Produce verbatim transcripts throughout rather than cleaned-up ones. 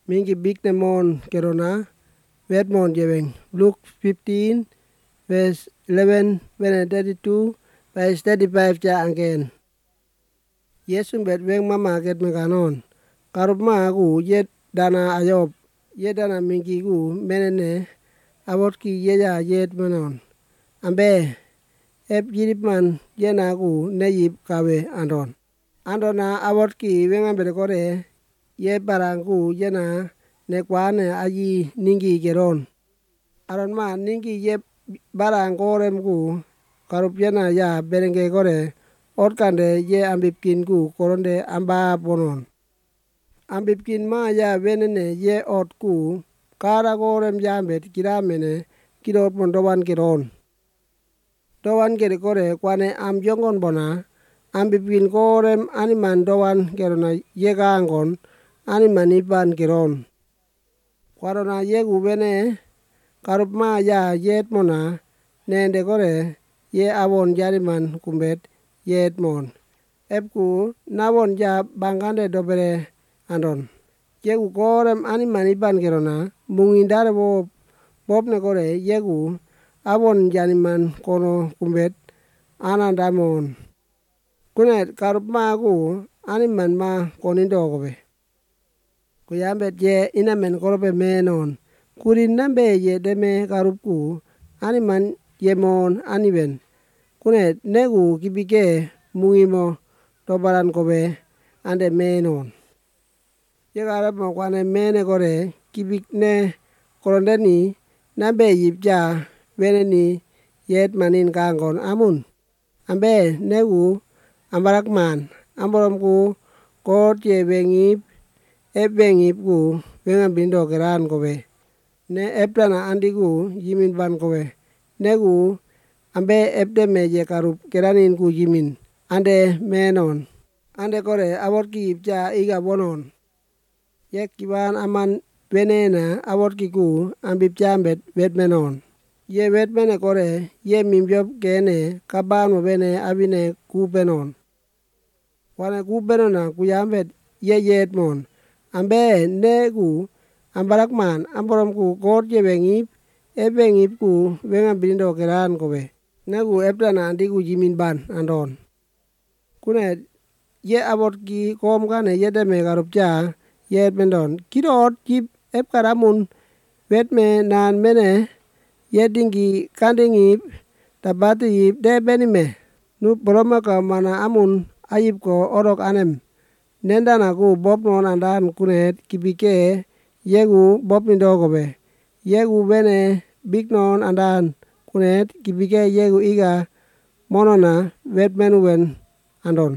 mingi big ne mon kerona wet mon jeweng. Luke fifteen verse eleven when thirty-two verse thirty-five cha again. Yesu bet weng mama ket me kanon. Karup ma ku yet dana ayop. Yet dana mingi ku menene awot ki yeja yet menon. Ambe ep yirip man yena ku ne yip kawe andon. Andona awot ki wenga bede kore ye barangu yena ne kwane ayi ningi geron. Aron ma ningi ye barang korem ku karup yena ya berenge kore ot kande ye ambipkin ku koronde amba bonon. Ambipkin ma ya wenene ye ot ku kara korem jambet kiramene kirot mondowan kiron. Dowan kere kore kwane am jongon bona ambipkin korem animan dowan kerona ye kangon animan ipan kiron. Kwarona ye kubene karup ma ya yet mona nende kore ye awon jariman kumbet yet mon. Epku nawon ja bangande dobere andon. Ye ku korem animan ipan kirona mungindare wo bopne kore ye ku awon janiman kono kumbet anandamon. Kunet karup ma ku animan ma konindo kobe. Kuyambet ye inamen korobe menon. Kurin nambe ye deme karup ku animan ye mon aniben. Kunet negu kibike mungimo dobaran kobe ande menon. Ye karup mo kwane mene kore kibik ne korondeni nambe yipja weneni yet manin kangon amun. Ambe negu ambarak man amborom ku kot ye wengip ep wengip ku wengan bindo keran kobe. Ne epdana andiku yimin ban kobe. Negu ambe epdeme ye karup keranin ku yimin ande menon. Ande kore awot ki ipja iga bonon. Ye kiban aman wenena awot ki ku ambip jambet wet menon. Ye wet mene kore ye mimjop kene kaban mo bene abine ku benon. Wane ku benona kuyambet ye yet mon. Ambe negu ambarak man amborom ku kot ye wengip ep wengip ku wengan bindo keran kobe. Negu epdana andiku yimin ban andon. Kunet ye awot ki kom kane yedeme karup ja yet mendon. Kirot yip ep karamun wet me nan mene yedingi kandingip tabati yip de benime. Nu boroma ka mana amun ayip ko orok anem. Nendana ku bop non andan kunet kibike yegu bop mindo kobe. Yegu bene big non andan kunet kibike yegu iga monona wet menuwen andon.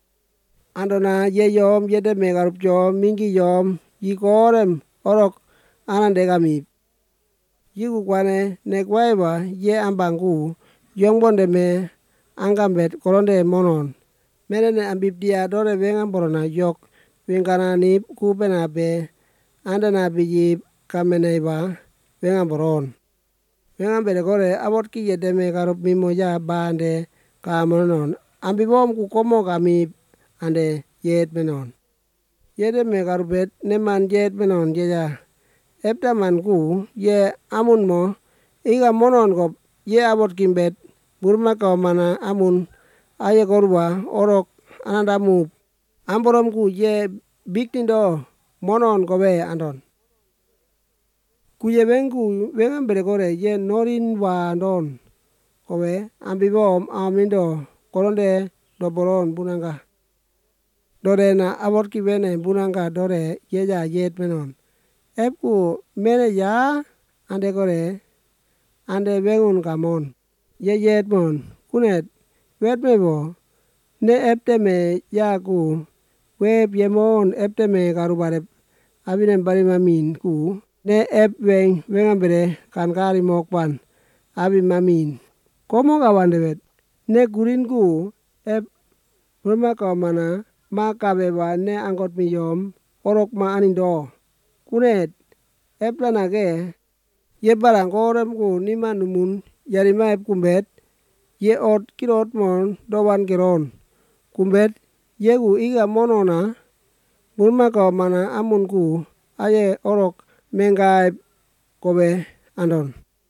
Andona ye yom yedeme karup jom mingi yom yikorem orok anande kamip. Yiku kwane nekwaiba ye ambangu yongbonde me angambet koronde monon. Menene ambip dia dore wengan borona yok wingana nip kupena be andana biyip kameneba wengan boron. Wengan bede kore awot ki yedeme karup mimo ya bande kamonon. Ambibom ku komo kamip ande yet menon. Yedeme karupet neman yet menon yeja. Eptaman ku ye amun mo iga monon kop ye awot kimbet burma ka mana amun aye korwa orok anandamup. Amborom ku ye biktindo monon kobe andon. Kuye wengu wengan bede kore ye norin wa andon kobe ambibom amindo koronde doboron bunanga. Dore na awot ki wene bunanga dore yeja yet menon. Epku mene ya ande kore ande wengun kamon. Ye yet mon kunet wet mebo ne epteme yaku wep yemon epteme karubarep abinem barimamin ku ne ep weng wengan bede kankari mokpan abi mamin. Komo kawande wet ne kurin ku ep burma ka mana ma kabeba ne anggot mi yom orok ma anindo. Kunet eplanake ye barang korem ku nima numun yarima ep kumbet ye ot kirot mon dowan kiron. Kumbet yegu iga monona burma ka mana amun ku aye orok mengai kobe andon.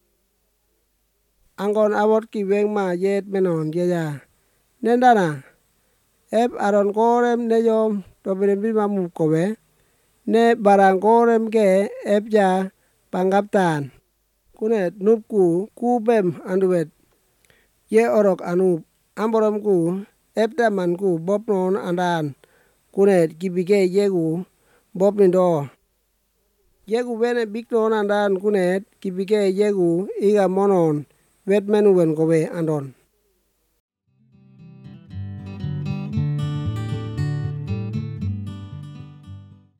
Angon awot ki weng ma yet menon yaya. Nendana ep aron korem ne yom tobinem bi mamu kobe. Ne barang korem ke ep ja pangaptan. Kunet nup ku ku bem anduet. Ye orok anup amborom ku ep taman ku bop non andan. Kunet kibike yegu bop nindo. Yegu bene bik non andan kunet kibike yegu iga monon wet menu wen kobe andon.